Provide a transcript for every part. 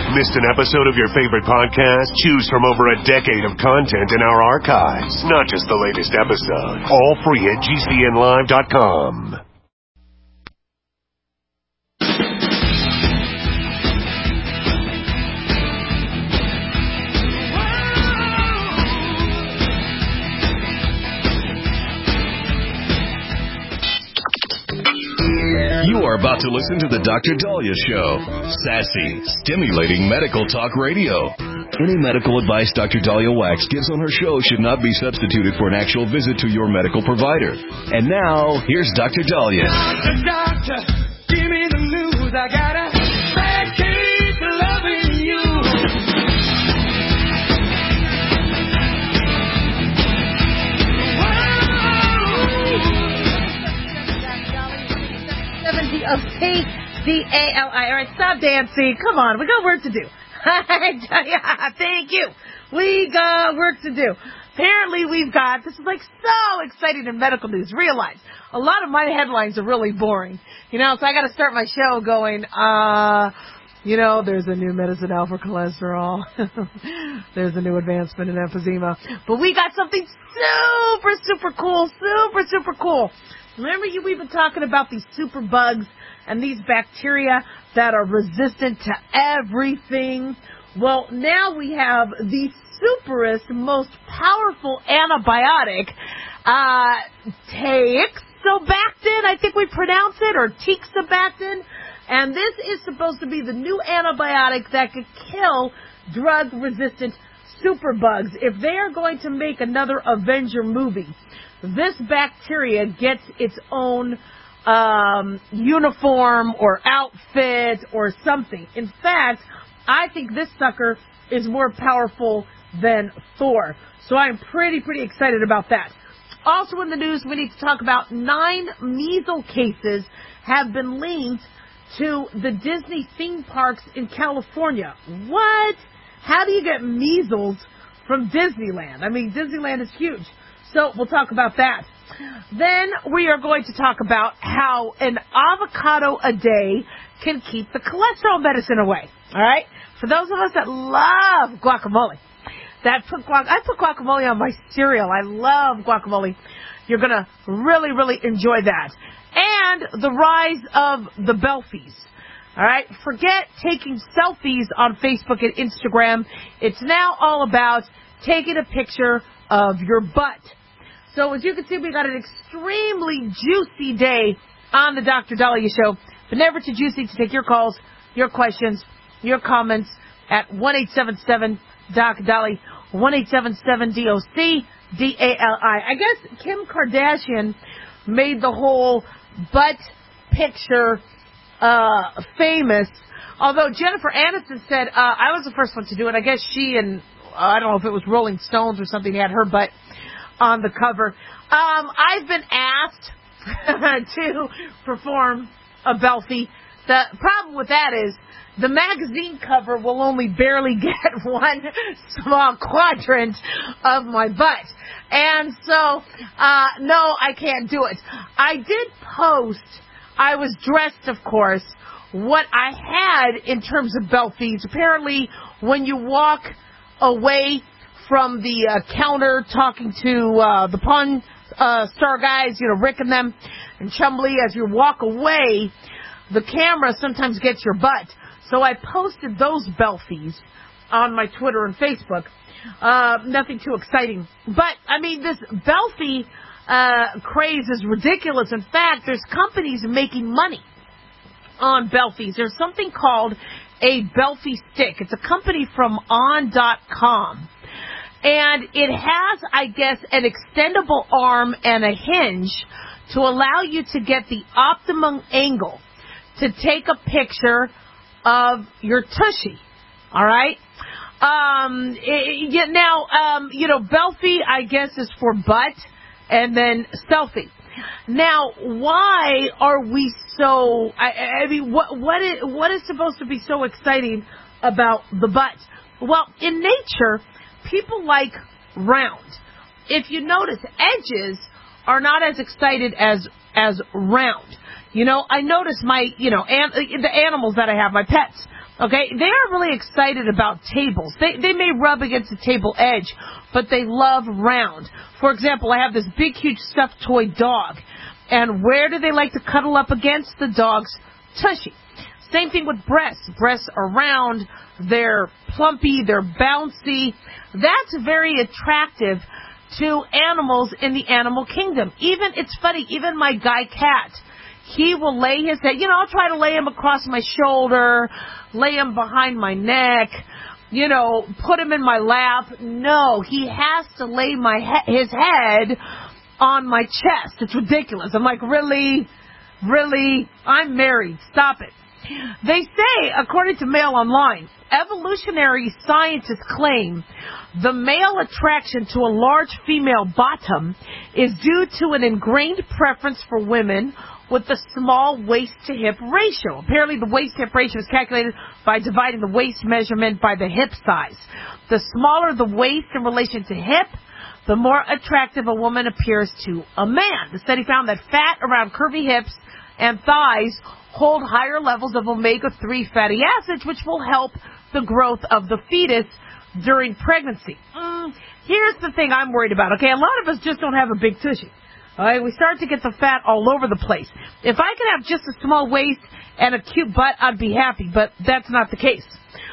Missed an episode of your favorite podcast? Choose from over a decade of content in our archives, not just the latest episode. All free at GCNlive.com. You are about to listen to the Dr. Daliah Show. Sassy, stimulating medical talk radio. Any medical advice Dr. Daliah Wax gives on her show should not be substituted for an actual visit to your medical provider. And now, here's Dr. Daliah. Doctor, give me the news. I got a bad case of loving you. DALI. All right, stop dancing. Come on, we got work to do. Thank you. We got work to do. Apparently this is like so exciting in medical news. Realize a lot of my headlines are really boring. So I got to start my show going, there's a new medicine out for cholesterol. There's a new advancement in emphysema. But we got something super cool. Remember we've been talking about these super bugs and these bacteria that are resistant to everything. Well, now we have the superest, most powerful antibiotic, Teixobactin, I think we pronounce it, or Teixobactin. And this is supposed to be the new antibiotic that could kill drug-resistant superbugs. If they are going to make another Avenger movie, this bacteria gets its own uniform or outfit or something. In fact, I think this sucker is more powerful than Thor. So I'm pretty excited about that. Also in the news, we need to talk about 9 measles cases have been linked to the Disney theme parks in California. What? How do you get measles from Disneyland? I mean, Disneyland is huge. So we'll talk about that. Then we are going to talk about how an avocado a day can keep the cholesterol medicine away. All right? For those of us that love guacamole, I put guacamole on my cereal. I love guacamole. You're going to really enjoy that. And the rise of the Belfies. All right? Forget taking selfies on Facebook and Instagram. It's now all about taking a picture of your butt. So as you can see, we got an extremely juicy day on the Dr. Daliah Show, but never too juicy to take your calls, your questions, your comments at 1-877-DOC-DALI, 1-877-DOC-DALI. I guess Kim Kardashian made the whole butt picture famous, although Jennifer Aniston said, I was the first one to do it. I guess she and, I don't know if it was Rolling Stones or something, had her butt on the cover. I've been asked to perform a Belfie. The problem with that is the magazine cover will only barely get one small quadrant of my butt. And so, no, I can't do it. I did post, I was dressed, of course, what I had in terms of Belfies. Apparently, when you walk away from the counter talking to the Pawn Star guys, Rick and them, and Chumley, as you walk away, the camera sometimes gets your butt. So I posted those Belfies on my Twitter and Facebook. Nothing too exciting. But, I mean, this Belfie craze is ridiculous. In fact, there's companies making money on Belfies. There's something called a Belfie stick. It's a company from on.com. And it has, I guess, an extendable arm and a hinge to allow you to get the optimum angle to take a picture of your tushy. All right? Belfie, I guess, is for butt, and then selfie. Now, why are we so, I mean, what is supposed to be so exciting about the butt? Well, in nature, people like round. If you notice, edges are not as excited as round. I notice the animals that I have, my pets, Okay, they are really excited about tables. They may rub against the table edge, but they love round. For example, I have this big, huge stuffed toy dog. And where do they like to cuddle up against? The dog's tushy. Same thing with breasts. Breasts are round, they're plumpy, they're bouncy. That's very attractive to animals in the animal kingdom. It's funny, even my guy cat, he will lay his head, I'll try to lay him across my shoulder, lay him behind my neck, put him in my lap. No, he has to lay his head on my chest. It's ridiculous. I'm like, really? I'm married. Stop it. They say, according to Mail Online, evolutionary scientists claim the male attraction to a large female bottom is due to an ingrained preference for women with the small waist-to-hip ratio. Apparently, the waist-to-hip ratio is calculated by dividing the waist measurement by the hip size. The smaller the waist in relation to hip, the more attractive a woman appears to a man. The study found that fat around curvy hips and thighs hold higher levels of omega-3 fatty acids, which will help the growth of the fetus during pregnancy. Here's the thing I'm worried about. Okay, a lot of us just don't have a big tushy. All right, we start to get the fat all over the place. If I could have just a small waist and a cute butt, I'd be happy, but that's not the case.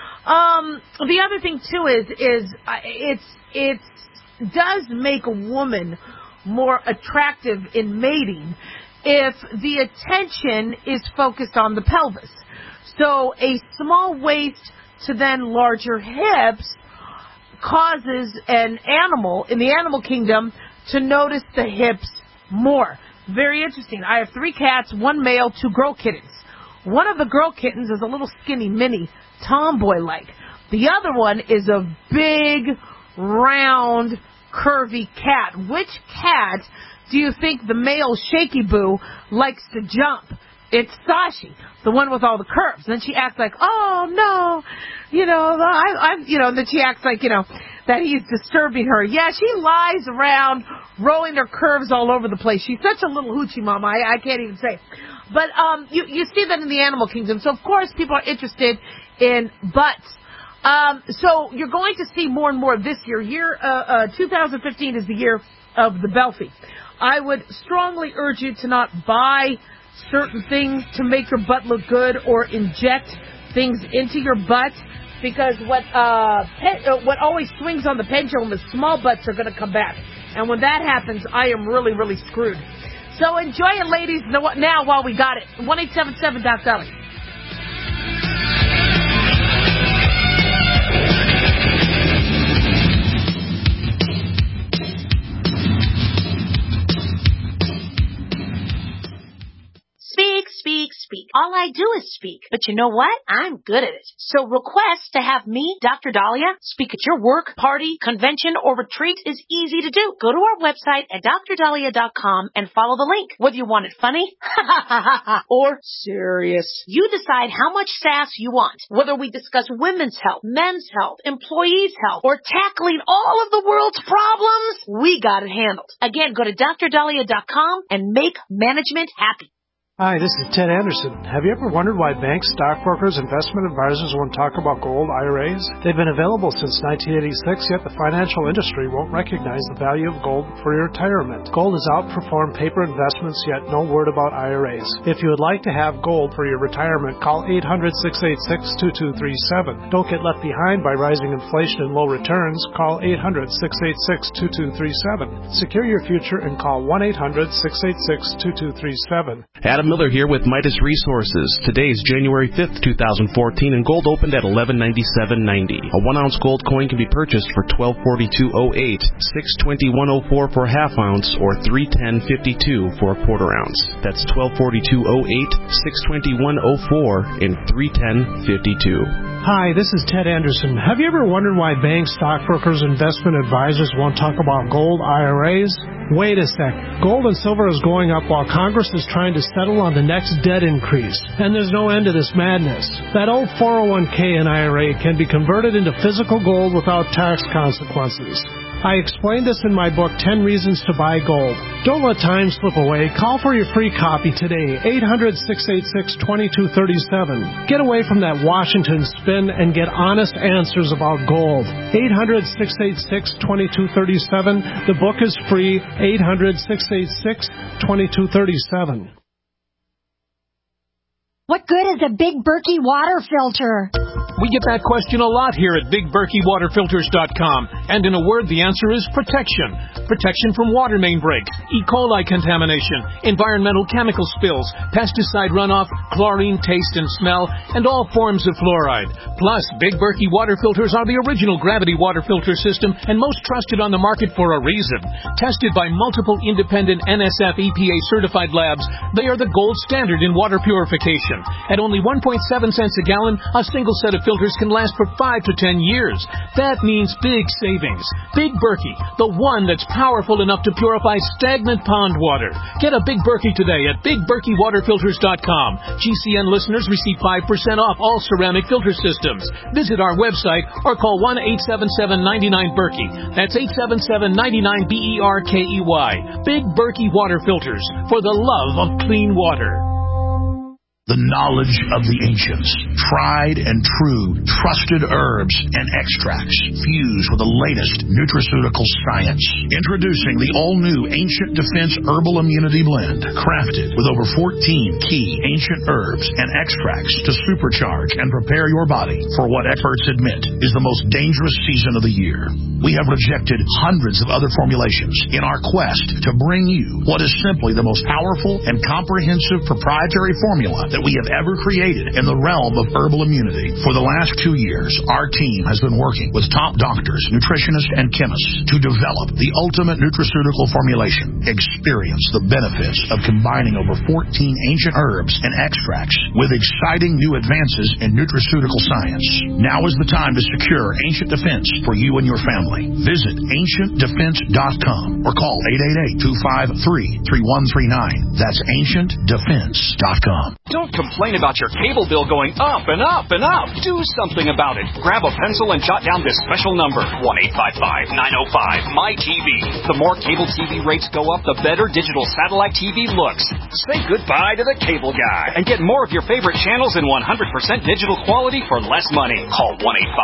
The other thing, too, is it does make a woman more attractive in mating if the attention is focused on the pelvis. So a small waist to then larger hips causes an animal in the animal kingdom to notice the hips more. Very interesting. I have 3 cats, 1 male, 2 girl kittens. One of the girl kittens is a little skinny mini, tomboy-like. The other one is a big, round, curvy cat. Which cat do you think the male Shaky Boo likes to jump? It's Sashi, the one with all the curves. And then she acts like, oh, no, and then she acts like, that he's disturbing her. Yeah, she lies around rolling her curves all over the place. She's such a little hoochie mama, I can't even say. But you see that in the animal kingdom. So, of course, people are interested in butts. So you're going to see more and more this year. 2015 is the year of the Belfie. I would strongly urge you to not buy certain things to make your butt look good or inject things into your butt, because what always swings on the pendulum is small butts are going to come back. And when that happens, I am really, really screwed. So enjoy it, ladies, now while we got it. 1-877-DOC-DOLLY. Speak. All I do is speak. But you know what? I'm good at it. So request to have me, Dr. Dahlia, speak at your work, party, convention, or retreat is easy to do. Go to our website at drdahlia.com and follow the link. Whether you want it funny or serious, you decide how much sass you want. Whether we discuss women's health, men's health, employees' health, or tackling all of the world's problems, we got it handled. Again, go to drdahlia.com and make management happy. Hi, this is Ted Anderson. Have you ever wondered why banks, stockbrokers, investment advisors won't talk about gold IRAs? They've been available since 1986, yet the financial industry won't recognize the value of gold for your retirement. Gold has outperformed paper investments, yet no word about IRAs. If you would like to have gold for your retirement, call 800-686-2237. Don't get left behind by rising inflation and low returns. Call 800-686-2237. Secure your future and call 1-800-686-2237. Adam Miller here with Midas Resources. Today is January 5th, 2014, and gold opened at $1197.90. A 1-ounce gold coin can be purchased for $1242.08, $621.04 for a half ounce, or $310.52 for a quarter ounce. That's $1242.08, $621.04, and $310.52. Hi, this is Ted Anderson. Have you ever wondered why banks, stockbrokers, investment advisors won't talk about gold IRAs? Wait a sec. Gold and silver is going up while Congress is trying to settle on the next debt increase. And there's no end to this madness. That old 401k and IRA can be converted into physical gold without tax consequences. I explained this in my book, 10 Reasons to Buy Gold. Don't let time slip away. Call for your free copy today, 800-686-2237. Get away from that Washington spin and get honest answers about gold. 800-686-2237. The book is free, 800-686-2237. What good is a Big Berkey water filter? We get that question a lot here at BigBerkeyWaterFilters.com. And in a word, the answer is protection. Protection from water main breaks, E. coli contamination, environmental chemical spills, pesticide runoff, chlorine taste and smell, and all forms of fluoride. Plus, Big Berkey water filters are the original gravity water filter system and most trusted on the market for a reason. Tested by multiple independent NSF EPA certified labs, they are the gold standard in water purification. At only 1.7 cents a gallon, a single set of filters can last for 5 to 10 years. That means big savings. Big Berkey, the one that's powerful enough to purify stagnant pond water. Get a Big Berkey today at BigBerkeyWaterFilters.com. GCN listeners receive 5% off all ceramic filter systems. Visit our website or call 1-877-99-BERKEY. That's 877-99-BERKEY. Big Berkey Water Filters, for the love of clean water. The knowledge of the ancients, tried and true, trusted herbs and extracts fused with the latest nutraceutical science. Introducing the all-new Ancient Defense Herbal Immunity Blend, crafted with over 14 key ancient herbs and extracts to supercharge and prepare your body for what experts admit is the most dangerous season of the year. We have rejected hundreds of other formulations in our quest to bring you what is simply the most powerful and comprehensive proprietary formula that we have ever created in the realm of herbal immunity. For the last 2 years, our team has been working with top doctors, nutritionists, and chemists to develop the ultimate nutraceutical formulation. Experience the benefits of combining over 14 ancient herbs and extracts with exciting new advances in nutraceutical science. Now is the time to secure Ancient Defense for you and your family. Visit AncientDefense.com or call 888-253-3139. That's AncientDefense.com. Don't complain about your cable bill going up and up and up. Do something about it. Grab a pencil and jot down this special number, 1-855-905-MY-TV. The more cable TV rates go up, the better digital satellite TV looks. Say goodbye to the cable guy and get more of your favorite channels in 100% digital quality for less money. Call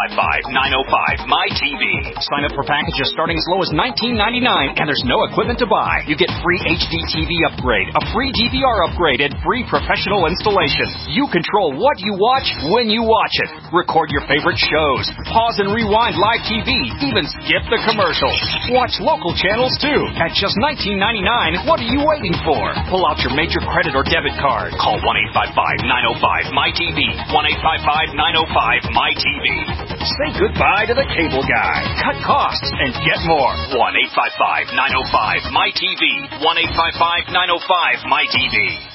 1-855-905-MY-TV. Sign up for packages starting as low as $19.99, and there's no equipment to buy. You get free HD TV upgrade, a free DVR upgrade, and free professional installation. You control what you watch when you watch it. Record your favorite shows. Pause and rewind live TV. Even skip the commercials. Watch local channels too. At just $19.99, what are you waiting for? Pull out your major credit or debit card. Call 1-855-905-MY-TV. 1-855-905-MY-TV. Say goodbye to the cable guy. Cut costs and get more. 1-855-905-MY-TV. 1-855-905-MY-TV.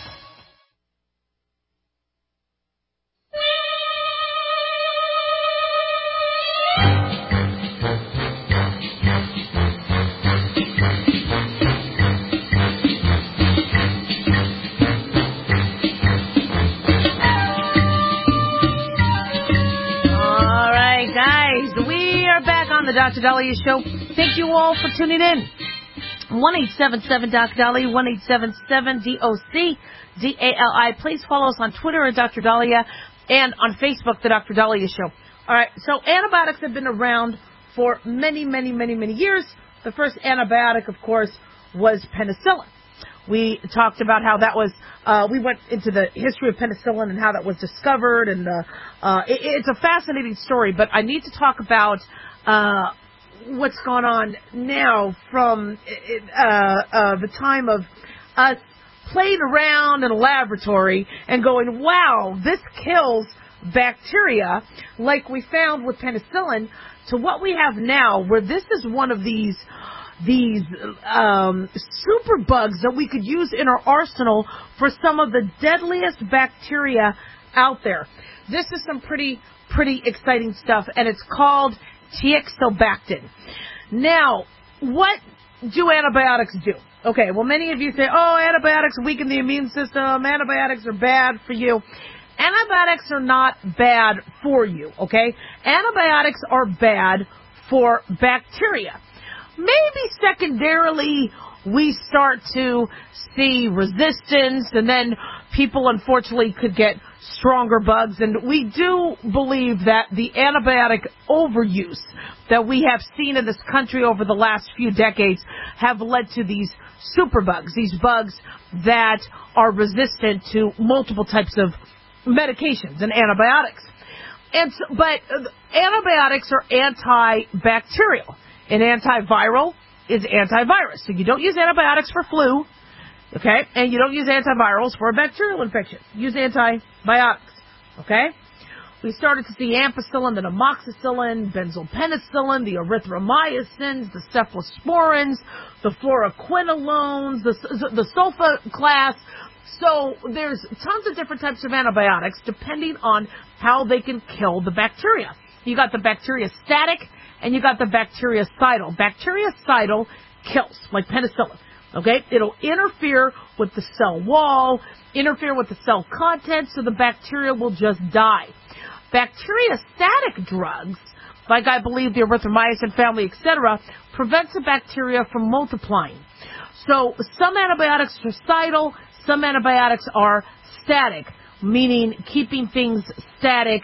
The Dr. Dahlia Show. Thank you all for tuning in. 1-877-Dr. Dahlia, 1-877-DOC-DALI. Please follow us on Twitter at Dr. Dahlia and on Facebook, The Dr. Dahlia Show. All right, so antibiotics have been around for many, many, many, many years. The first antibiotic, of course, was penicillin. We talked about how that was, we went into the history of penicillin and how that was discovered, and it's a fascinating story, but I need to talk about what's gone on now from the time of us playing around in a laboratory and going, wow, this kills bacteria like we found with penicillin, to what we have now, where this is one of these super bugs that we could use in our arsenal for some of the deadliest bacteria out there. This is some pretty exciting stuff, and it's called Teixobactin. Now, what do antibiotics do? Okay, well, many of you say, oh, antibiotics weaken the immune system, antibiotics are bad for you. Antibiotics are not bad for you, okay? Antibiotics are bad for bacteria. maybe secondarily we start to see resistance, and then people unfortunately could get stronger bugs. And we do believe that the antibiotic overuse that we have seen in this country over the last few decades have led to these superbugs, these bugs that are resistant to multiple types of medications and antibiotics. But antibiotics are antibacterial, and antiviral is antivirus. So you don't use antibiotics for flu, okay? And you don't use antivirals for a bacterial infection. Use antibiotics, okay? We started to see ampicillin, the amoxicillin, benzylpenicillin, the erythromycins, the cephalosporins, the fluoroquinolones, the sulfa class. So there's tons of different types of antibiotics depending on how they can kill the bacteria. You got the bacteriostatic and you got the bactericidal. Bactericidal kills, like penicillin. Okay? It'll interfere with the cell wall, interfere with the cell content, so the bacteria will just die. Bacteriostatic drugs, like I believe the erythromycin family, etc., prevents the bacteria from multiplying. So some antibiotics are cidal, some antibiotics are static, meaning keeping things static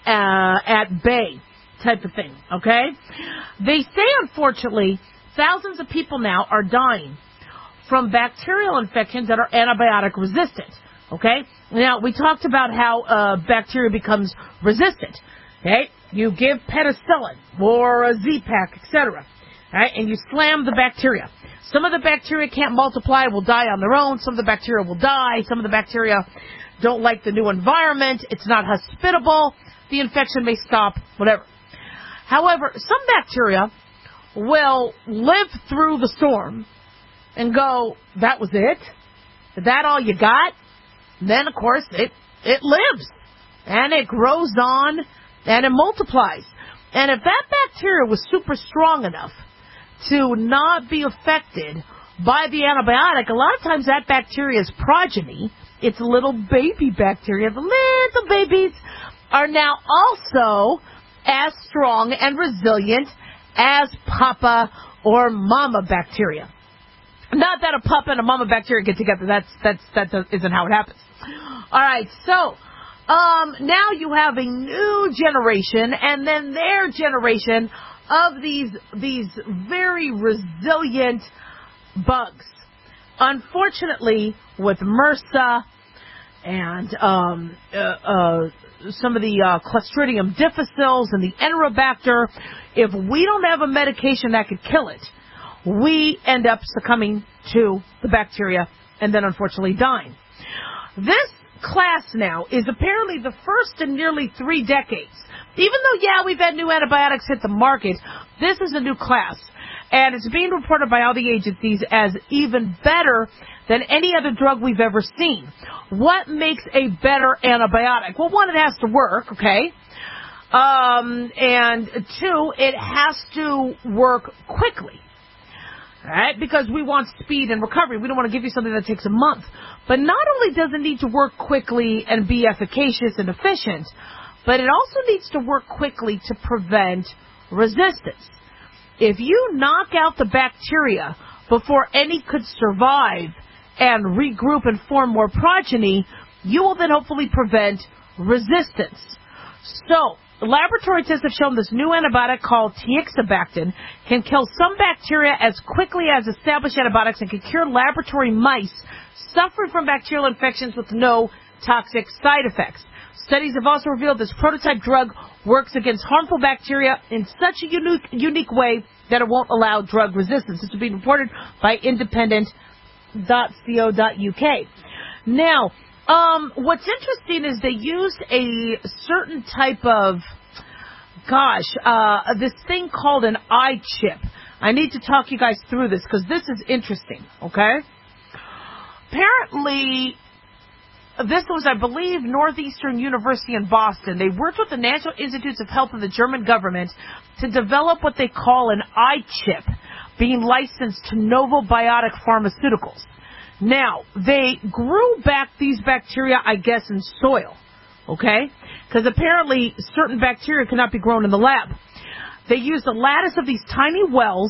at bay type of thing, okay? They say, unfortunately, thousands of people now are dying from bacterial infections that are antibiotic resistant, okay? Now, we talked about how bacteria becomes resistant, okay? You give penicillin or a Z-Pak, etc., right? And you slam the bacteria. Some of the bacteria can't multiply, will die on their own. Some of the bacteria will die. Some of the bacteria don't like the new environment. It's not hospitable. The infection may stop, whatever. However, some bacteria will live through the storm and go, that was it? Is that all you got? And then, of course, it lives. And it grows on and it multiplies. And if that bacteria was super strong enough to not be affected by the antibiotic, a lot of times that bacteria's progeny, its little baby bacteria, the little babies, are now also as strong and resilient as Papa or Mama bacteria. Not that a Papa and a Mama bacteria get together. That isn't how it happens. All right, so now you have a new generation, and then their generation of these very resilient bugs. Unfortunately, with MRSA and some of the Clostridium difficile and the Enterobacter, if we don't have a medication that could kill it, we end up succumbing to the bacteria and then unfortunately dying. This class now is apparently the first in nearly 3 decades. Even though, we've had new antibiotics hit the market, this is a new class. And it's being reported by all the agencies as even better than any other drug we've ever seen. What makes a better antibiotic? Well, one, it has to work, okay? And 2, it has to work quickly. Right? Because we want speed and recovery. We don't want to give you something that takes a month. But not only does it need to work quickly and be efficacious and efficient, but it also needs to work quickly to prevent resistance. If you knock out the bacteria before any could survive and regroup and form more progeny, you will then hopefully prevent resistance. So, laboratory tests have shown this new antibiotic called Teixobactin can kill some bacteria as quickly as established antibiotics and can cure laboratory mice suffering from bacterial infections with no toxic side effects. Studies have also revealed this prototype drug works against harmful bacteria in such a unique way that it won't allow drug resistance. This is being reported by independent.co.uk. Now, what's interesting is they used a certain type of, this thing called an eye chip. I need to talk you guys through this because this is interesting, okay? Apparently, this was, I believe, Northeastern University in Boston. They worked with the National Institutes of Health of the German government to develop what they call an eye chip, being licensed to Novobiotic Pharmaceuticals. Now, they grew back these bacteria, I guess, in soil, okay? Because apparently certain bacteria cannot be grown in the lab. They used a lattice of these tiny wells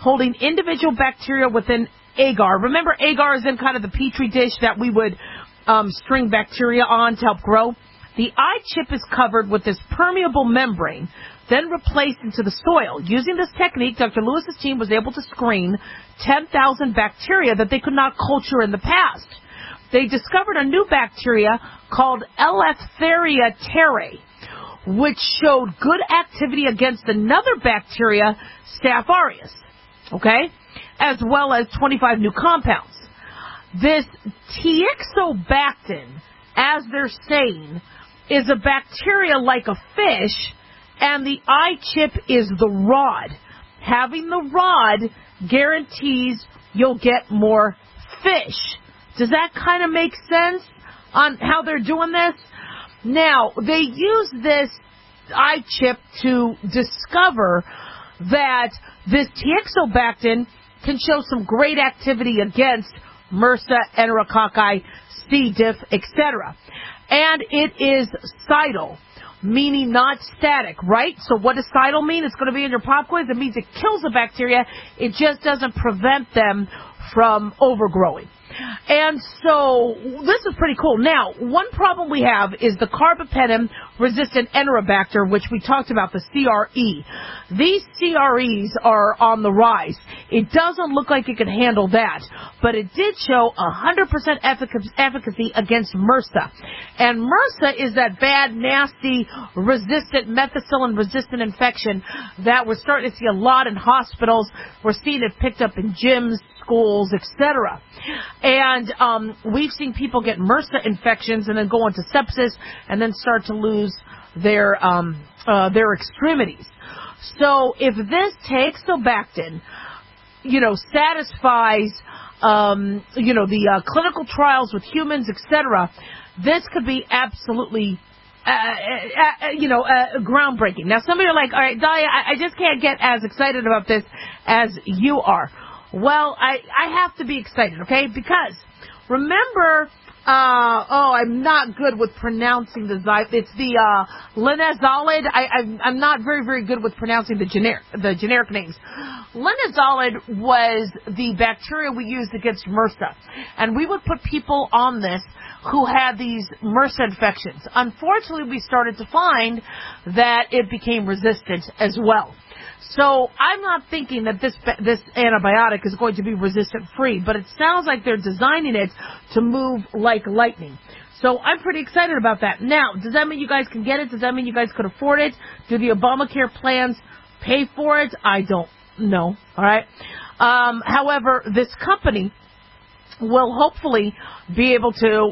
holding individual bacteria within agar. Remember, agar is in kind of the petri dish that we would string bacteria on to help grow. The iChip is covered with this permeable membrane, then replaced into the soil. Using this technique, Dr. Lewis's team was able to screen 10,000 bacteria that they could not culture in the past. They discovered a new bacteria called Eleutheria terrae, which showed good activity against another bacteria, Staph aureus, okay, as well as 25 new compounds. This Teixobactin, as they're saying, is a bacteria like a fish, and the iChip is the rod. Having the rod guarantees you'll get more fish. Does that kind of make sense on how they're doing this? Now, they use this iChip to discover that this Teixobactin can show some great activity against MRSA, Enterococci, C. diff, etc. And it is cidal, meaning not static, right? So what does cidal mean? It's going to be in your pop quiz. It means it kills the bacteria. It just doesn't prevent them from overgrowing. And so this is pretty cool. Now, one problem we have is the carbapenem-resistant Enterobacter, which we talked about, the CRE. These CREs are on the rise. It doesn't look like it can handle that, but it did show 100% efficacy against MRSA. And MRSA is that bad, nasty, resistant, methicillin-resistant infection that we're starting to see a lot in hospitals. We're seeing it picked up in gyms, schools, etc. And we've seen people get MRSA infections and then go into sepsis and then start to lose their extremities. So if this Teixobactin, satisfies, the clinical trials with humans, etc., this could be absolutely groundbreaking. Now, some of you are like, all right, Dahlia, I just can't get as excited about this as you are. Well, I have to be excited, okay? Because remember, I'm not good with pronouncing it's the linezolid. I'm not very, very good with pronouncing the generic names. Linezolid was the bacteria we used against MRSA, and we would put people on this who had these MRSA infections. Unfortunately, we started to find that it became resistant as well. So I'm not thinking that this antibiotic is going to be resistant-free, but it sounds like they're designing it to move like lightning. So I'm pretty excited about that. Now, does that mean you guys can get it? Does that mean you guys could afford it? Do the Obamacare plans pay for it? I don't know. All right. However, this company will hopefully be able to,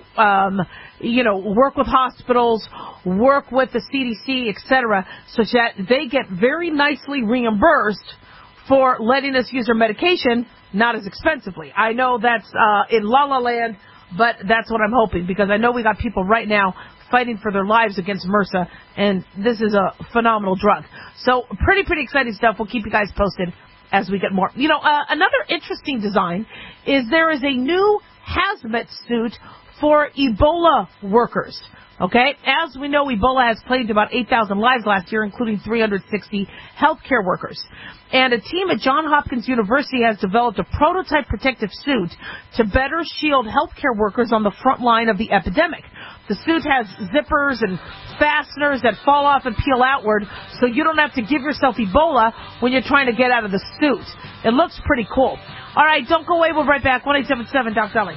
work with hospitals, work with the CDC, etc., so that they get very nicely reimbursed for letting us use our medication not as expensively. I know that's in La La Land, but that's what I'm hoping, because I know we got people right now fighting for their lives against MRSA, and this is a phenomenal drug. So pretty exciting stuff. We'll keep you guys posted as we get more. Another interesting design is there is a new hazmat suit for Ebola workers. Okay? As we know, Ebola has claimed about 8,000 lives last year, including 360 healthcare workers. And a team at Johns Hopkins University has developed a prototype protective suit to better shield healthcare workers on the front line of the epidemic. The suit has zippers and fasteners that fall off and peel outward, so you don't have to give yourself Ebola when you're trying to get out of the suit. It looks pretty cool. All right, don't go away. We'll be right back. 1-877 Doc Dolly.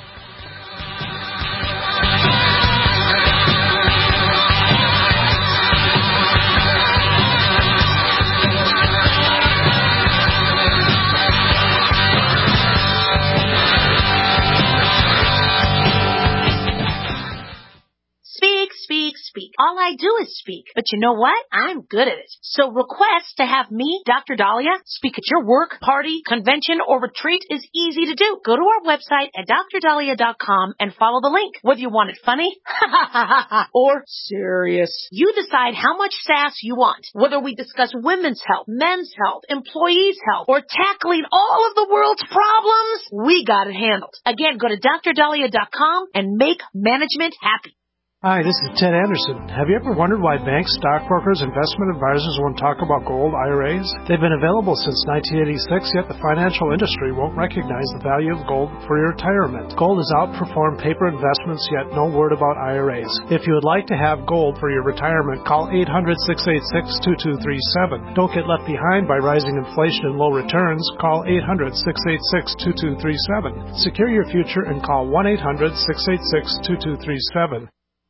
Speak. All I do is speak. But you know what? I'm good at it. So request to have me, Dr. Dahlia, speak at your work, party, convention, or retreat is easy to do. Go to our website at drdahlia.com and follow the link. Whether you want it funny or serious, you decide how much sass you want. Whether we discuss women's health, men's health, employees' health, or tackling all of the world's problems, we got it handled. Again, go to drdahlia.com and make management happy. Hi, this is Ted Anderson. Have you ever wondered why banks, stockbrokers, investment advisors won't talk about gold IRAs? They've been available since 1986, yet the financial industry won't recognize the value of gold for your retirement. Gold has outperformed paper investments, yet no word about IRAs. If you would like to have gold for your retirement, call 800-686-2237. Don't get left behind by rising inflation and low returns. Call 800-686-2237. Secure your future and call 1-800-686-2237.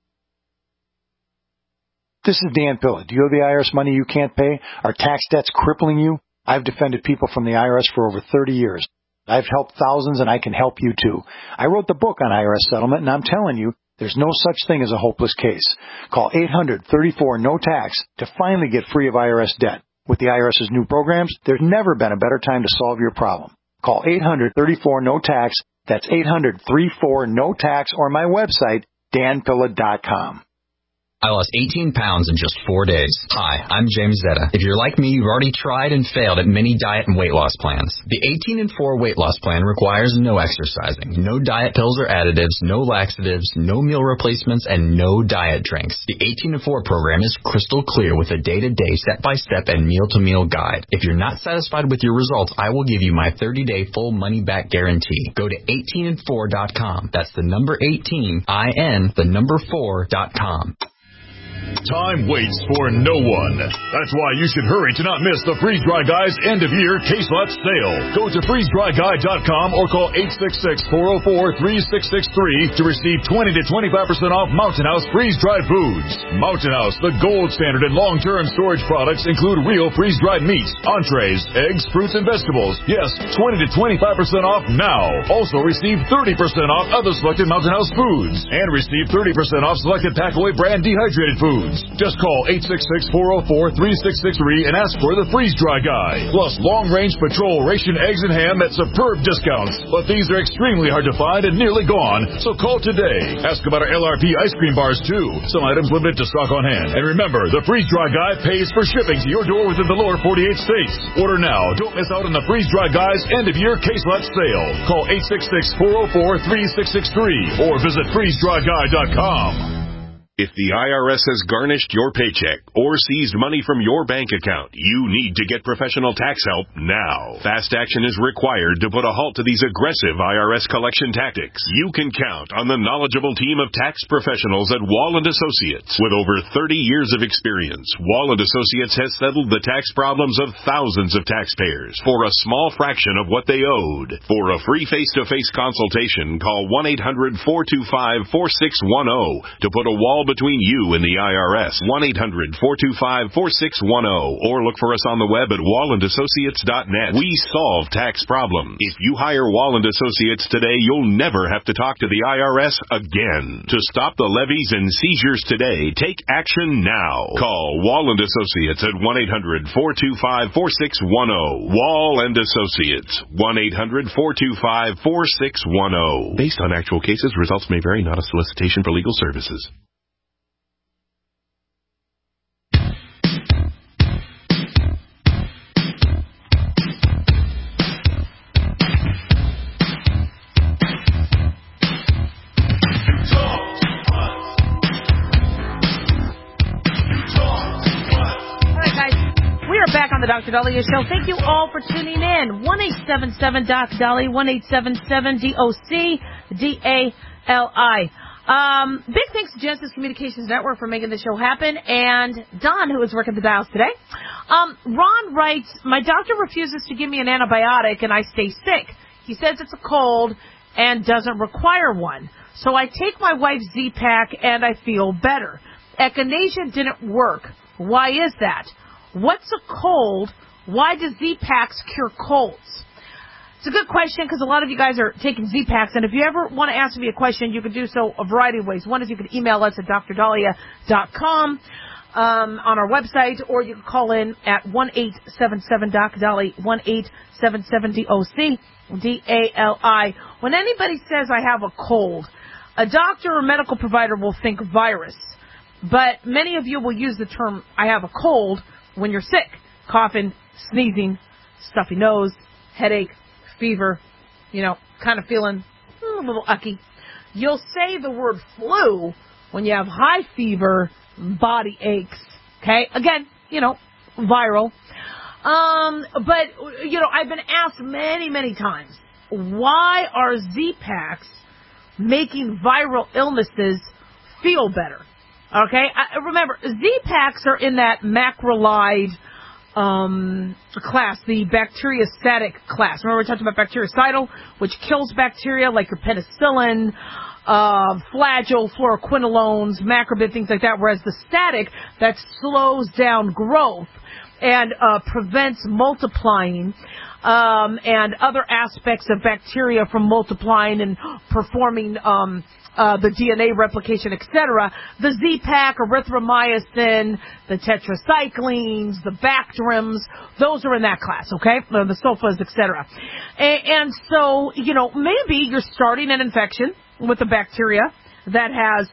This is Dan Pilla. Do you owe the IRS money you can't pay? Are tax debts crippling you? I've defended people from the IRS for over 30 years. I've helped thousands, and I can help you too. I wrote the book on IRS settlement, and I'm telling you, there's no such thing as a hopeless case. Call 800-34-NO-TAX to finally get free of IRS debt. With the IRS's new programs, there's never been a better time to solve your problem. Call 800-34-NO-TAX. That's 800-34-NO-TAX, or my website, danpilla.com. I lost 18 pounds in just 4 days. Hi, I'm James Zetta. If you're like me, you've already tried and failed at many diet and weight loss plans. The 18 and 4 weight loss plan requires no exercising, no diet pills or additives, no laxatives, no meal replacements, and no diet drinks. The 18 and 4 program is crystal clear with a day-to-day, step-by-step, and meal-to-meal guide. If you're not satisfied with your results, I will give you my 30-day full money-back guarantee. Go to 18and4.com. That's the number 18, I-N, the number 4.com. Time waits for no one. That's why you should hurry to not miss the Freeze Dry Guy's end-of-year case lot sale. Go to freezedryguy.com or call 866-404-3663 to receive 20 to 25% off Mountain House freeze-dried foods. Mountain House, the gold standard in long-term storage products, include real freeze-dried meats, entrees, eggs, fruits, and vegetables. Yes, 20 to 25% off now. Also receive 30% off other selected Mountain House foods and receive 30% off selected Packaway brand dehydrated foods. Just call 866-404-3663 and ask for the Freeze Dry Guy. Plus long-range patrol ration eggs and ham at superb discounts. But these are extremely hard to find and nearly gone, so call today. Ask about our LRP ice cream bars, too. Some items limited to stock on hand. And remember, the Freeze Dry Guy pays for shipping to your door within the lower 48 states. Order now. Don't miss out on the Freeze Dry Guy's end-of-year case lot sale. Call 866-404-3663 or visit freezedryguy.com. If the IRS has garnished your paycheck or seized money from your bank account, you need to get professional tax help now. Fast action is required to put a halt to these aggressive IRS collection tactics. You can count on the knowledgeable team of tax professionals at Wall & Associates. With over 30 years of experience, Wall & Associates has settled the tax problems of thousands of taxpayers for a small fraction of what they owed. For a free face-to-face consultation, call 1-800-425-4610 to put a wall between you and the IRS. 1-800-425-4610 or look for us on the web at wallandassociates.net. We solve tax problems. If you hire Wall & Associates today, you'll never have to talk to the IRS again. To stop the levies and seizures today, take action now. Call Wall & Associates at 1-800-425-4610. Wall & Associates. 1-800-425-4610. Based on actual cases, results may vary, not a solicitation for legal services. Back on the Dr. Dahlia Show. Thank you all for tuning in. 1-877-DOC-DALI, 1-877-DOC-DALI. Big thanks to Genesis Communications Network for making the show happen, and Don, who is working the dials today. Ron writes, my doctor refuses to give me an antibiotic and I stay sick. He says it's a cold and doesn't require one. So I take my wife's Z-Pak and I feel better. Echinacea didn't work. Why is that? What's a cold? Why do Z-Paks cure colds? It's a good question because a lot of you guys are taking Z-Paks, and if you ever want to ask me a question, you can do so a variety of ways. One is you can email us at drdahlia.com on our website, or you can call in at 1-877-DOC-DALI, 1-877-DOC-DALI. When anybody says I have a cold, a doctor or medical provider will think virus, but many of you will use the term I have a cold when you're sick, coughing, sneezing, stuffy nose, headache, fever, kind of feeling a little ucky. You'll say the word flu when you have high fever, body aches. Okay? Again, viral. But, I've been asked many, many times, why are Z-Paks making viral illnesses feel better? Okay? Remember, Z-Paks are in that macrolide class, the bacteriostatic class. Remember we talked about bactericidal, which kills bacteria like your penicillin, flagyl, fluoroquinolones, macrobid, things like that, whereas the static, that slows down growth and prevents multiplying and other aspects of bacteria from multiplying and performing the DNA replication, etc. The Z-Pak, erythromycin, the tetracyclines, the Bactrims, those are in that class, okay? The sulfas, etc. And so, maybe you're starting an infection with a bacteria that has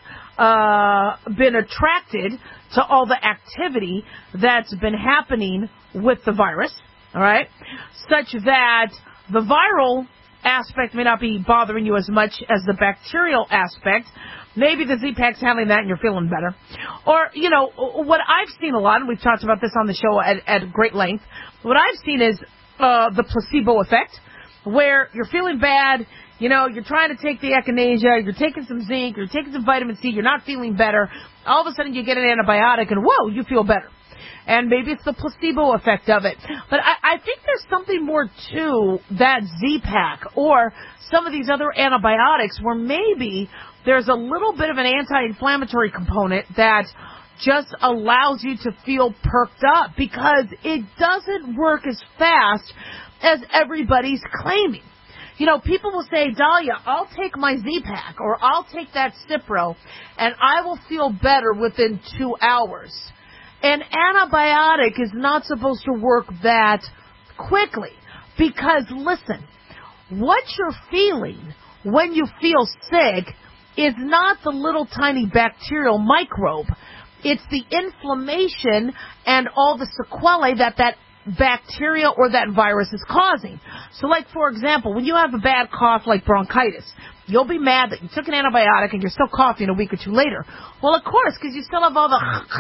been attracted to all the activity that's been happening with the virus, all right, such that the viral aspect may not be bothering you as much as the bacterial aspect. Maybe the Z-Pak's handling that and you're feeling better. Or, what I've seen a lot, and we've talked about this on the show at great length, what I've seen is the placebo effect, where you're feeling bad, you're trying to take the echinacea, you're taking some zinc, you're taking some vitamin C, you're not feeling better. All of a sudden you get an antibiotic and whoa, you feel better. And maybe it's the placebo effect of it. But I think there's something more to that Z-Pak or some of these other antibiotics where maybe there's a little bit of an anti-inflammatory component that just allows you to feel perked up because it doesn't work as fast as everybody's claiming. People will say, Dahlia, I'll take my Z-Pak or I'll take that Cipro and I will feel better within 2 hours. An antibiotic is not supposed to work that quickly because, listen, what you're feeling when you feel sick is not the little tiny bacterial microbe. It's the inflammation and all the sequelae that bacteria or that virus is causing. So, like, for example, when you have a bad cough like bronchitis, you'll be mad that you took an antibiotic and you're still coughing a week or two later. Well, of course, because you still have all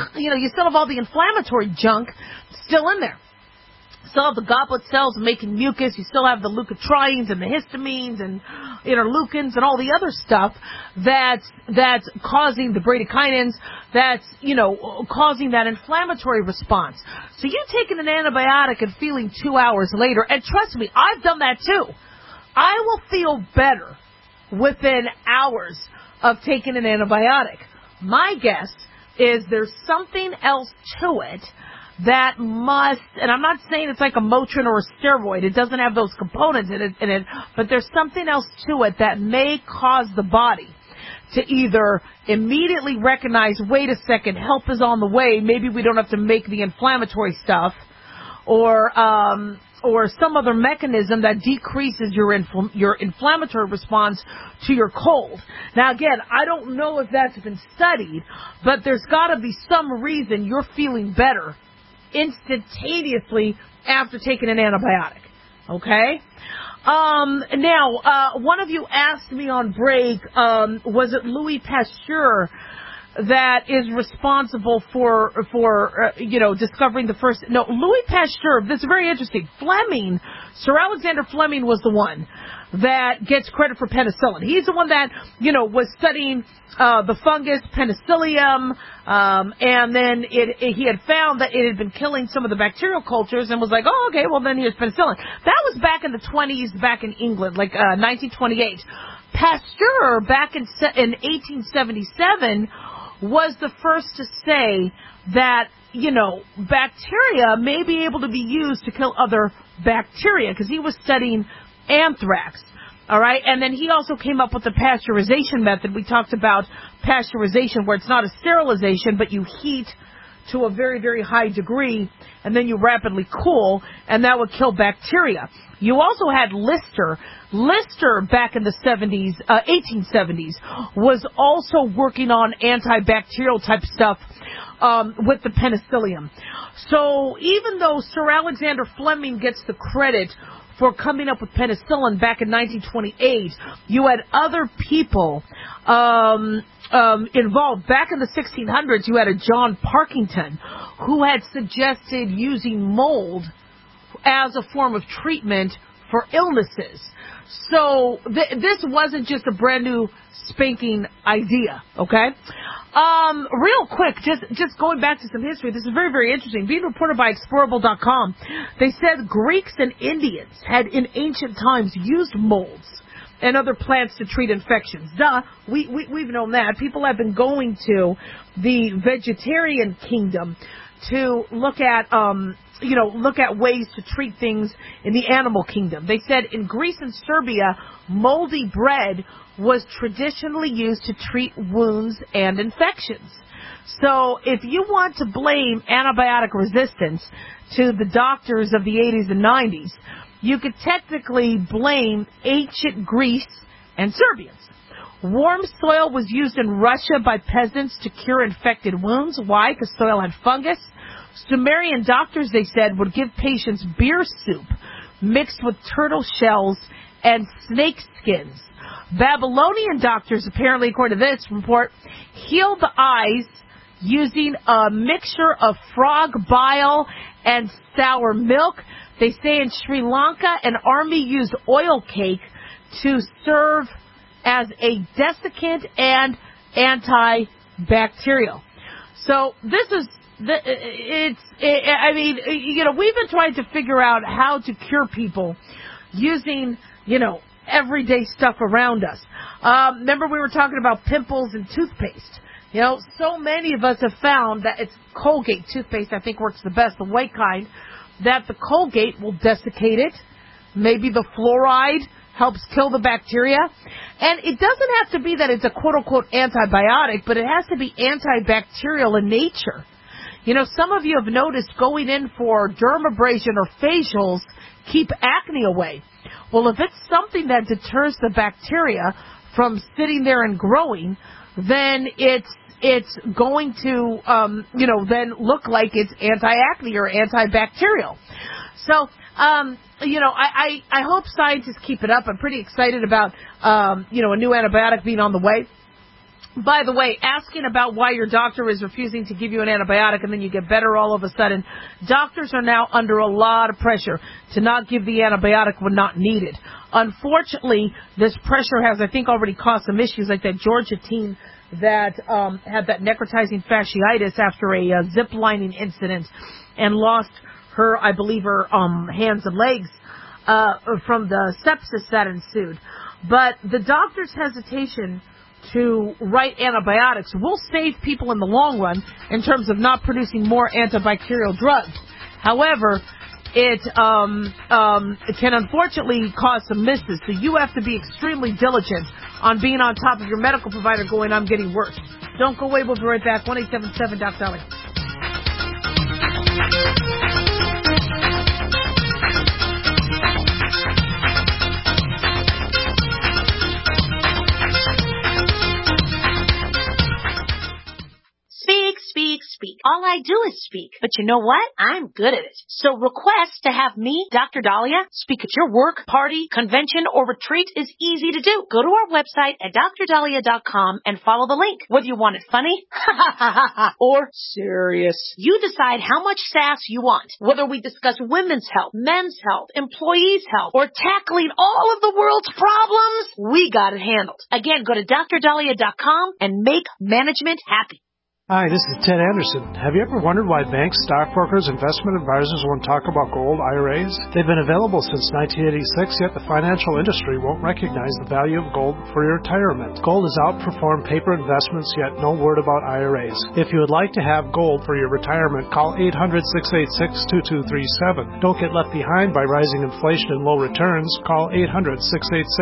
the inflammatory junk still in there. Still have the goblet cells making mucus. You still have the leukotrienes and the histamines and interleukins and all the other stuff that's causing the bradykinins, that's, causing that inflammatory response. So you taking an antibiotic and feeling 2 hours later, and trust me, I've done that too. I will feel better within hours of taking an antibiotic. My guess is there's something else to it that must, and I'm not saying it's like a Motrin or a steroid, it doesn't have those components in it, but there's something else to it that may cause the body to either immediately recognize, wait a second, help is on the way, maybe we don't have to make the inflammatory stuff, or some other mechanism that decreases your inflammatory response to your cold. Now, again, I don't know if that's been studied, but there's got to be some reason you're feeling better instantaneously after taking an antibiotic. Okay? Now, one of you asked me on break, was it Louis Pasteur that is responsible for discovering the first... No, Louis Pasteur, this is very interesting. Sir Alexander Fleming was the one that gets credit for penicillin. He's the one that, was studying the fungus Penicillium, and then he had found that it had been killing some of the bacterial cultures and was like, oh, okay, well, then here's penicillin. That was back in the 20s, back in England, like 1928. Pasteur, back in 1877, was the first to say that, bacteria may be able to be used to kill other bacteria because he was studying anthrax. All right. And then he also came up with the pasteurization method. We talked about pasteurization where it's not a sterilization, but you heat to a very, very high degree and then you rapidly cool and that would kill bacteria. You also had Lister. Lister back in the 1870s was also working on antibacterial type stuff with the penicillium. So even though Sir Alexander Fleming gets the credit for coming up with penicillin back in 1928, you had other people involved. Back in the 1600s, you had a John Parkington who had suggested using mold as a form of treatment for illnesses. So this wasn't just a brand new spanking idea, okay? Real quick, just going back to some history, this is very, very interesting. Being reported by Explorable.com, they said Greeks and Indians had in ancient times used molds and other plants to treat infections. We've known that. People have been going to the vegetarian kingdom to look at ways to treat things in the animal kingdom. They said in Greece and Serbia, moldy bread was traditionally used to treat wounds and infections. So if you want to blame antibiotic resistance to the doctors of the 80s and 90s, you could technically blame ancient Greece and Serbians. Warm soil was used in Russia by peasants to cure infected wounds. Why? Because soil had fungus. Sumerian doctors, they said, would give patients beer soup mixed with turtle shells and snake skins. Babylonian doctors, apparently, according to this report, healed the eyes using a mixture of frog bile and sour milk. They say in Sri Lanka, an army used oil cake to serve as a desiccant and antibacterial. So this is, we've been trying to figure out how to cure people using, everyday stuff around us. Remember we were talking about pimples and toothpaste. So many of us have found that it's Colgate toothpaste, I think, works the best, the white kind, that the Colgate will desiccate it. Maybe the fluoride helps kill the bacteria. And it doesn't have to be that it's a quote-unquote antibiotic, but it has to be antibacterial in nature. Some of you have noticed going in for dermabrasion or facials keep acne away. Well, if it's something that deters the bacteria from sitting there and growing, then it's going to, then look like it's anti-acne or antibacterial. So, I hope scientists keep it up. I'm pretty excited about, a new antibiotic being on the way. By the way, asking about why your doctor is refusing to give you an antibiotic and then you get better all of a sudden, doctors are now under a lot of pressure to not give the antibiotic when not needed. Unfortunately, this pressure has, I think, already caused some issues, like that Georgia teen that had that necrotizing fasciitis after a zip lining incident and lost her hands and legs from the sepsis that ensued. But the doctor's hesitation to write antibiotics will save people in the long run in terms of not producing more antibacterial drugs. However, it can unfortunately cause some misses. So you have to be extremely diligent on being on top of your medical provider going, I'm getting worse. Don't go away. We'll be right back. 1-877-DOC-DOLLY. Speak. All I do is speak. But you know what? I'm good at it. So request to have me, Dr. Dahlia, speak at your work, party, convention, or retreat is easy to do. Go to our website at drdahlia.com and follow the link. Whether you want it funny, or serious, you decide how much sass you want. Whether we discuss women's health, men's health, employees' health, or tackling all of the world's problems, we got it handled. Again, go to drdahlia.com and make management happy. Hi, this is Ted Anderson. Have you ever wondered why banks, stockbrokers, investment advisors won't talk about gold IRAs? They've been available since 1986, yet the financial industry won't recognize the value of gold for your retirement. Gold has outperformed paper investments, yet no word about IRAs. If you would like to have gold for your retirement, call 800-686-2237. Don't get left behind by rising inflation and low returns. Call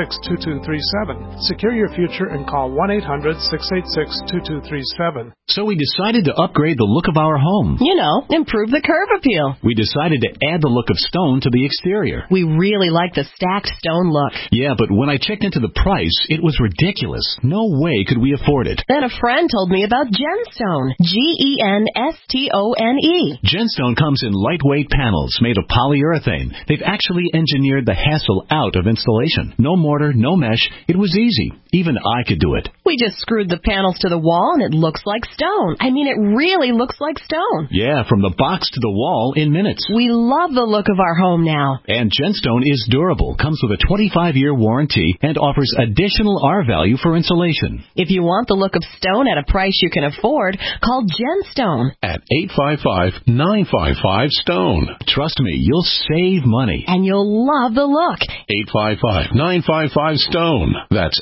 800-686-2237. Secure your future and call 1-800-686-2237. So we decided to upgrade the look of our home. You know, improve the curb appeal. We decided to add the look of stone to the exterior. We really like the stacked stone look. Yeah, but when I checked into the price, it was ridiculous. No way could we afford it. Then a friend told me about Genstone. Genstone. Genstone comes in lightweight panels made of polyurethane. They've actually engineered the hassle out of installation. No mortar, no mesh. It was easy. Even I could do it. We just screwed the panels to the wall and it looks like stone. I mean, it really looks like stone. Yeah, from the box to the wall in minutes. We love the look of our home now. And Genstone is durable, comes with a 25-year warranty, and offers additional R value for insulation. If you want the look of stone at a price you can afford, call Genstone. At 855-955-STONE. Trust me, you'll save money. And you'll love the look. 855-955-STONE. That's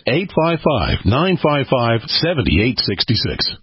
855-955-7866.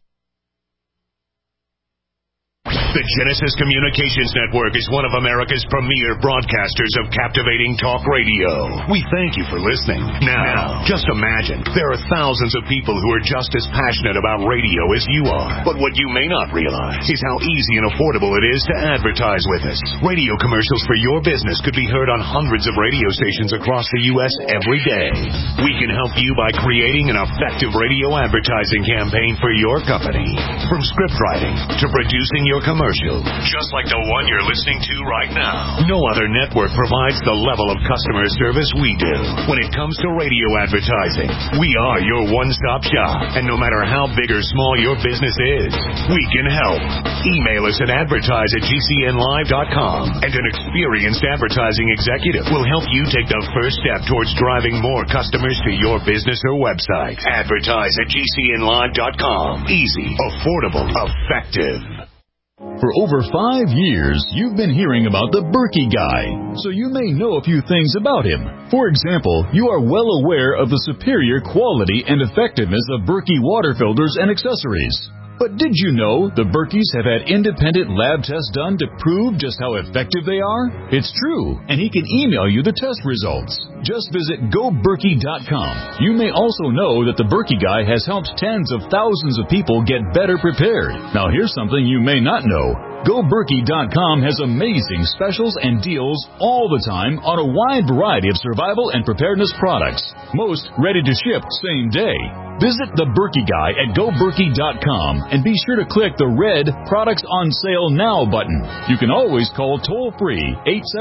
The Genesis Communications Network is one of America's premier broadcasters of captivating talk radio. We thank you for listening. Now, just imagine, there are thousands of people who are just as passionate about radio as you are. But what you may not realize is how easy and affordable it is to advertise with us. Radio commercials for your business could be heard on hundreds of radio stations across the U.S. every day. We can help you by creating an effective radio advertising campaign for your company. From script writing to producing your commercial, just like the one you're listening to right now. No other network provides the level of customer service we do. When it comes to radio advertising, we are your one-stop shop. And no matter how big or small your business is, we can help. Email us at advertise@gcnlive.com, and an experienced advertising executive will help you take the first step towards driving more customers to your business or website. Advertise@gcnlive.com. Easy, affordable, effective. For over 5 years, you've been hearing about the Berkey Guy, so you may know a few things about him. For example, you are well aware of the superior quality and effectiveness of Berkey water filters and accessories. But did you know the Berkeys have had independent lab tests done to prove just how effective they are? It's true, and he can email you the test results. Just visit GoBerkey.com. You may also know that the Berkey Guy has helped tens of thousands of people get better prepared. Now here's something you may not know. GoBerkey.com has amazing specials and deals all the time on a wide variety of survival and preparedness products. Most ready to ship same day. Visit the Berkey Guy at GoBerkey.com and be sure to click the red Products on Sale Now button. You can always call toll-free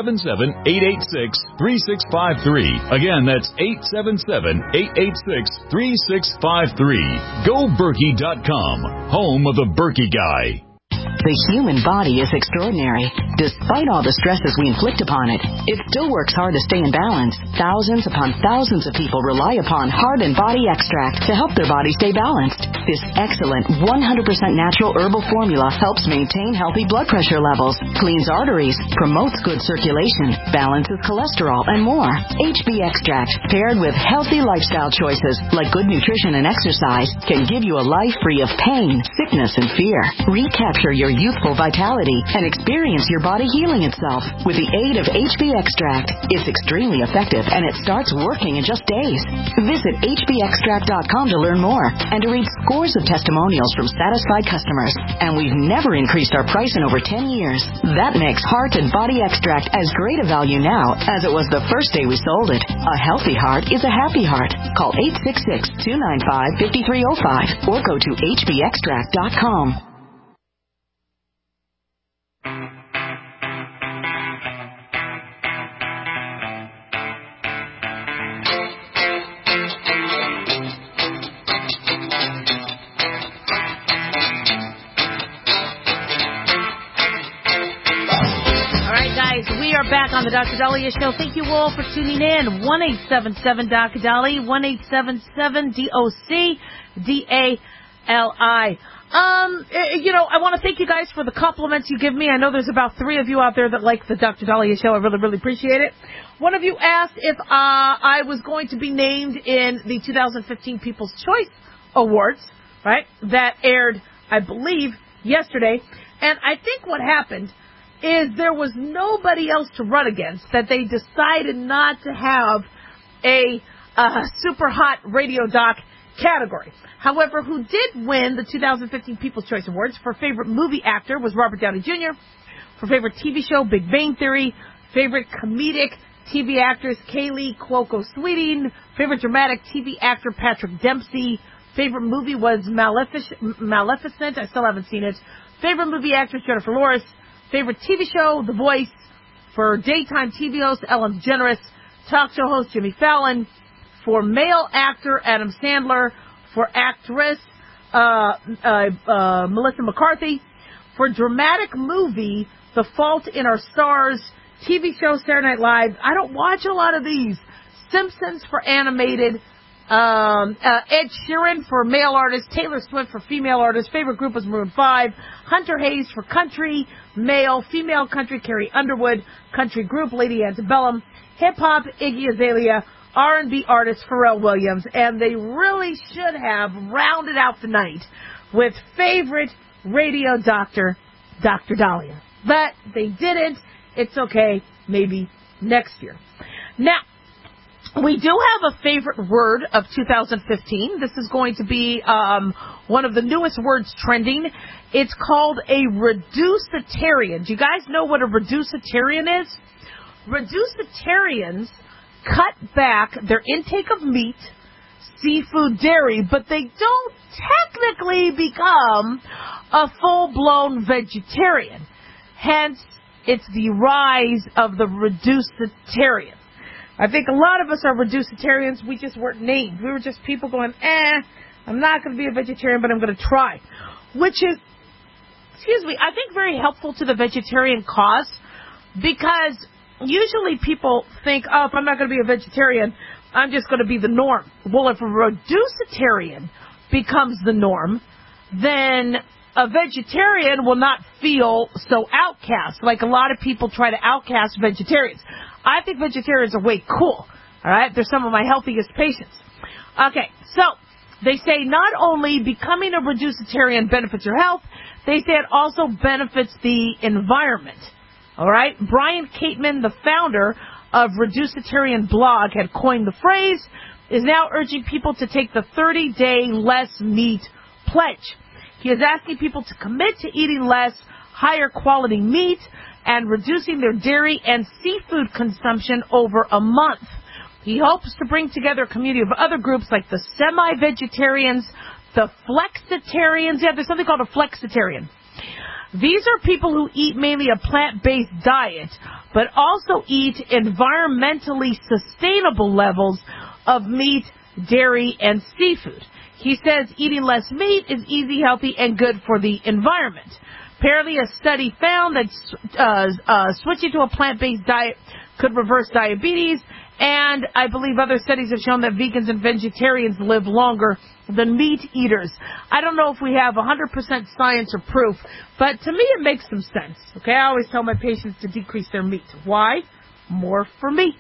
877-886-3653. Again, that's 877-886-3653. GoBerkey.com, home of the Berkey Guy. The human body is extraordinary. Despite all the stresses we inflict upon it, it still works hard to stay in balance. Thousands upon thousands of people rely upon Heart and Body Extract to help their body stay balanced. This excellent 100% natural herbal formula helps maintain healthy blood pressure levels, cleans arteries, promotes good circulation, balances cholesterol, and more. HB Extract, paired with healthy lifestyle choices like good nutrition and exercise, can give you a life free of pain, sickness, and fear. Recapture your youthful vitality and experience your body healing itself with the aid of HB Extract. It's extremely effective and it starts working in just days. Visit hbextract.com to learn more and to read scores of testimonials from satisfied customers. And we've never increased our price in over 10 years. That makes Heart and Body Extract as great a value now as it was the first day we sold it. A healthy heart is a happy heart. Call 866-295-5305 or go to hbextract.com. We are back on the Dr. Dahlia Show. Thank you all for tuning in. 1-877-Dr. Dali, 1-877-DOC-DALI. I want to thank you guys for the compliments you give me. I know there's about 3 of you out there that like the Dr. Dahlia Show. I really, really appreciate it. One of you asked if I was going to be named in the 2015 People's Choice Awards, right? That aired, I believe, yesterday. And I think what happened is there was nobody else to run against, that they decided not to have a super hot radio doc category. However, who did win the 2015 People's Choice Awards for favorite movie actor was Robert Downey Jr., for favorite TV show, Big Bang Theory, favorite comedic TV actress, Kaylee Cuoco Sweeting, favorite dramatic TV actor, Patrick Dempsey, favorite movie was Maleficent, I still haven't seen it, favorite movie actress, Jennifer Lawrence, favorite TV show, The Voice, for daytime TV host, Ellen DeGeneres, talk show host, Jimmy Fallon, for male actor, Adam Sandler, for actress, Melissa McCarthy, for dramatic movie, The Fault in Our Stars, TV show, Saturday Night Live. I don't watch a lot of these. Simpsons for animated, Ed Sheeran for male artist, Taylor Swift for female artist, favorite group was Maroon 5, Hunter Hayes for country, male, female country, Carrie Underwood, country group, Lady Antebellum, hip-hop, Iggy Azalea, R&B artist, Pharrell Williams, and they really should have rounded out the night with favorite radio doctor, Dr. Dahlia. But they didn't. It's okay. Maybe next year. Now, we do have a favorite word of 2015. This is going to be one of the newest words trending. It's called a reducitarian. Do you guys know what a reducitarian is? Reducitarians cut back their intake of meat, seafood, dairy, but they don't technically become a full-blown vegetarian. Hence, it's the rise of the reducitarian. I think a lot of us are reducitarians. We just weren't named. We were just people going, I'm not going to be a vegetarian, but I'm going to try. Which is, I think very helpful to the vegetarian cause, because usually people think, if I'm not going to be a vegetarian, I'm just going to be the norm. Well, if a reducitarian becomes the norm, then a vegetarian will not feel so outcast, like a lot of people try to outcast vegetarians. I think vegetarians are way cool, all right? They're some of my healthiest patients. Okay, so they say not only becoming a reducitarian benefits your health, they say it also benefits the environment, all right? Brian Cateman, the founder of Reducitarian Blog, had coined the phrase, is now urging people to take the 30-day less meat pledge. He is asking people to commit to eating less, higher quality meat, and reducing their dairy and seafood consumption over a month. He hopes to bring together a community of other groups like the semi-vegetarians, the flexitarians. Yeah, there's something called a flexitarian. These are people who eat mainly a plant-based diet, but also eat environmentally sustainable levels of meat, dairy, and seafood. He says eating less meat is easy, healthy, and good for the environment. Apparently, a study found that switching to a plant-based diet could reverse diabetes, and I believe other studies have shown that vegans and vegetarians live longer than meat eaters. I don't know if we have 100% science or proof, but to me it makes some sense. Okay, I always tell my patients to decrease their meat. Why? More for me.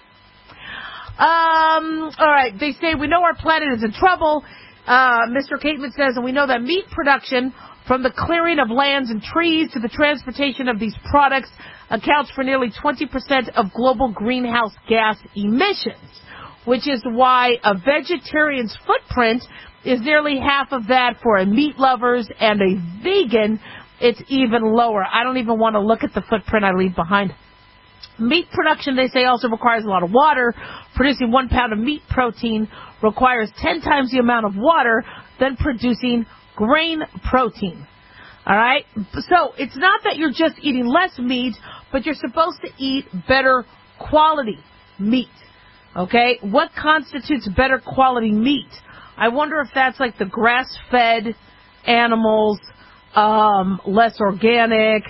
All right, they say we know our planet is in trouble. Mr. Cateman says, and we know that meat production, from the clearing of lands and trees to the transportation of these products, accounts for nearly 20% of global greenhouse gas emissions, which is why a vegetarian's footprint is nearly half of that for a meat lovers, and a vegan, it's even lower. I don't even want to look at the footprint I leave behind. Meat production, they say, also requires a lot of water. Producing 1 pound of meat protein requires 10 times the amount of water than producing grain protein. All right? So it's not that you're just eating less meat, but you're supposed to eat better quality meat. Okay? What constitutes better quality meat? I wonder if that's like the grass-fed animals, less organic.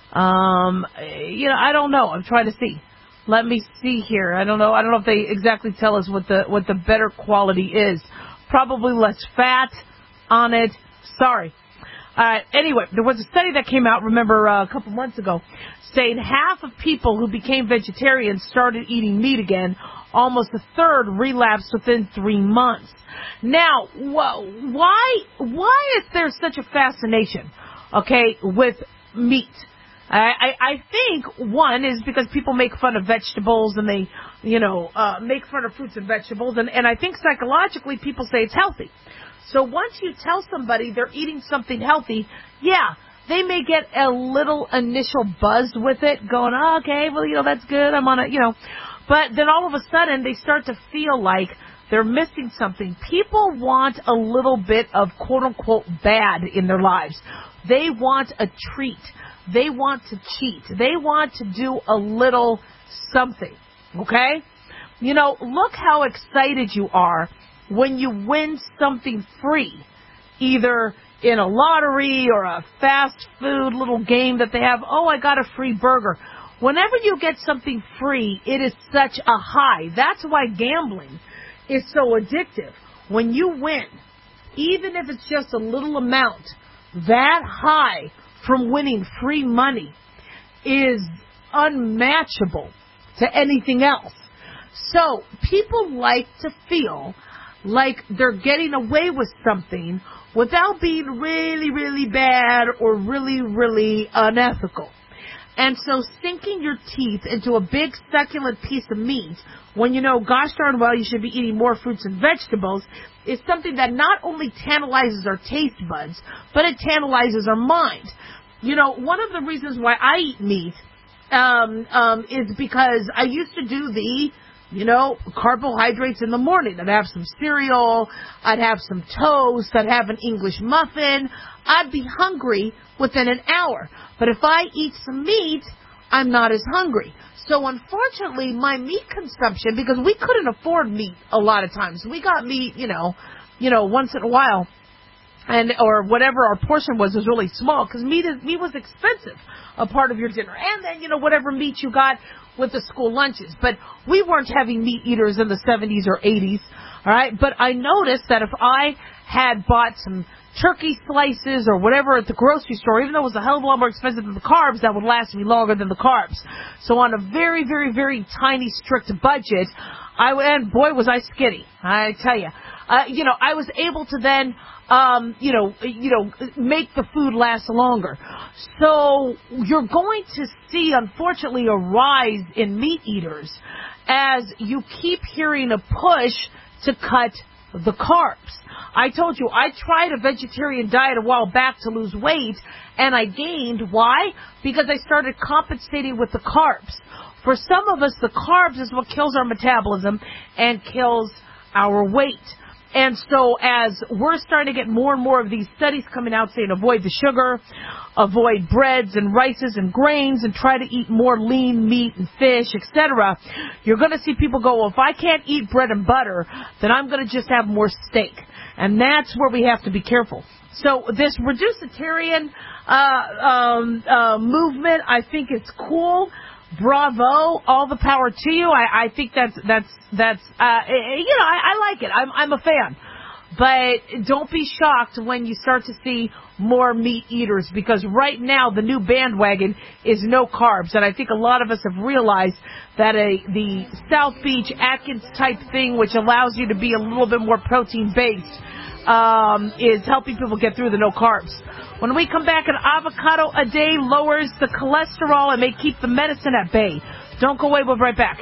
I don't know. I'm trying to see. Let me see here. I don't know. I don't know if they exactly tell us what the better quality is. Probably less fat on it. Sorry. Anyway, there was a study that came out, remember, a couple months ago, saying half of people who became vegetarians started eating meat again. Almost a third relapsed within 3 months. Now, why is there such a fascination, okay, with meat? I think one is because people make fun of vegetables and they, make fun of fruits and vegetables, and I think psychologically people say it's healthy. So once you tell somebody they're eating something healthy, yeah, they may get a little initial buzz with it, going, oh, okay, well, that's good, I'm on it, But then all of a sudden, they start to feel like they're missing something. People want a little bit of quote-unquote bad in their lives. They want a treat. They want to cheat. They want to do a little something, okay? Look how excited you are when you win something free, either in a lottery or a fast food little game that they have. Oh, I got a free burger. Whenever you get something free, it is such a high. That's why gambling is so addictive. When you win, even if it's just a little amount, that high from winning free money is unmatchable to anything else. So people like to feel like they're getting away with something without being really, really bad or really, really unethical. And so sinking your teeth into a big succulent piece of meat when gosh darn well, you should be eating more fruits and vegetables is something that not only tantalizes our taste buds, but it tantalizes our mind. One of the reasons why I eat meat is because I used to do the carbohydrates in the morning. I'd have some cereal, I'd have some toast, I'd have an English muffin. I'd be hungry within an hour. But if I eat some meat, I'm not as hungry. So unfortunately, my meat consumption, because we couldn't afford meat a lot of times. We got meat, once in a while. Or whatever our portion was really small, because meat was expensive, a part of your dinner. And then, whatever meat you got with the school lunches. But we weren't having meat eaters in the 70s or 80s, all right? But I noticed that if I had bought some turkey slices or whatever at the grocery store, even though it was a hell of a lot more expensive than the carbs, that would last me longer than the carbs. So on a very, very, very tiny, strict budget, and boy, was I skinny, I tell you. I was able to then, make the food last longer. So you're going to see, unfortunately, a rise in meat eaters as you keep hearing a push to cut the carbs. I told you, I tried a vegetarian diet a while back to lose weight, and I gained. Why? Because I started compensating with the carbs. For some of us, the carbs is what kills our metabolism and kills our weight. And so as we're starting to get more and more of these studies coming out saying avoid the sugar, avoid breads and rices and grains, and try to eat more lean meat and fish, etc., you're going to see people go, well, if I can't eat bread and butter, then I'm going to just have more steak. And that's where we have to be careful. So this reducetarian movement, I think it's cool. Bravo, all the power to you. I think that's I like it. I'm a fan. But don't be shocked when you start to see more meat eaters, because right now the new bandwagon is no carbs. And I think a lot of us have realized that the South Beach Atkins type thing, which allows you to be a little bit more protein based, is helping people get through the no carbs. When we come back, an avocado a day lowers the cholesterol and may keep the medicine at bay. Don't go away. We'll be right back.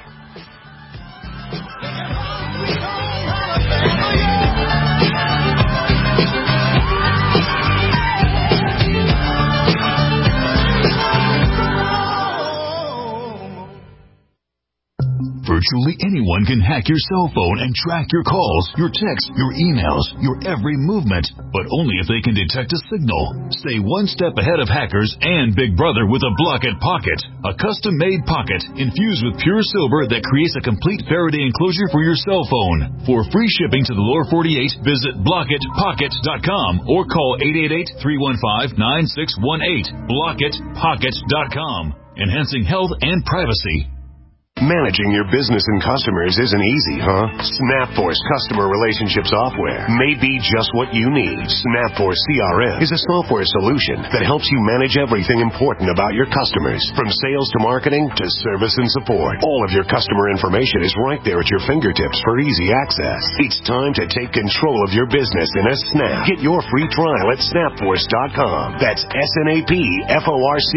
Virtually anyone can hack your cell phone and track your calls, your texts, your emails, your every movement, but only if they can detect a signal. Stay one step ahead of hackers and Big Brother with a Blockit Pocket, a custom-made pocket infused with pure silver that creates a complete Faraday enclosure for your cell phone. For free shipping to the lower 48, visit BlockitPocket.com or call 888-315-9618. BlockitPocket.com, enhancing health and privacy. Managing your business and customers isn't easy, huh? SnapForce Customer Relationship Software may be just what you need. SnapForce CRM is a software solution that helps you manage everything important about your customers, from sales to marketing to service and support. All of your customer information is right there at your fingertips for easy access. It's time to take control of your business in a snap. Get your free trial at snapforce.com. That's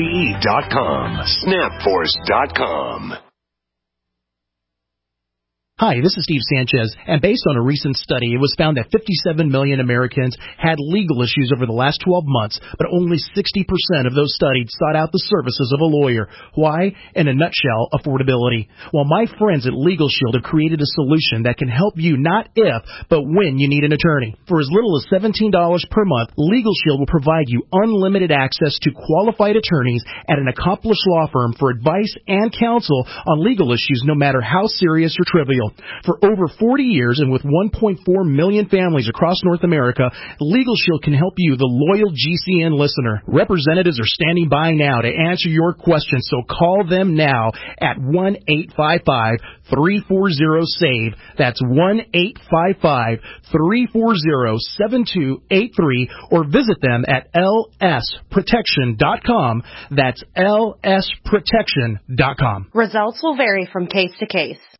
SNAPFORCE.com. Snapforce.com. Hi, this is Steve Sanchez, and based on a recent study, it was found that 57 million Americans had legal issues over the last 12 months, but only 60% of those studied sought out the services of a lawyer. Why? In a nutshell, affordability. Well, my friends at Legal Shield have created a solution that can help you not if, but when you need an attorney. For as little as $17 per month, Legal Shield will provide you unlimited access to qualified attorneys at an accomplished law firm for advice and counsel on legal issues, no matter how serious or trivial. For over 40 years and with 1.4 million families across North America, Legal Shield can help you, the loyal GCN listener. Representatives are standing by now to answer your questions, so call them now at 1-855-340-SAVE. That's 1-855-340-7283, or visit them at lsprotection.com. That's lsprotection.com. Results will vary from case to case.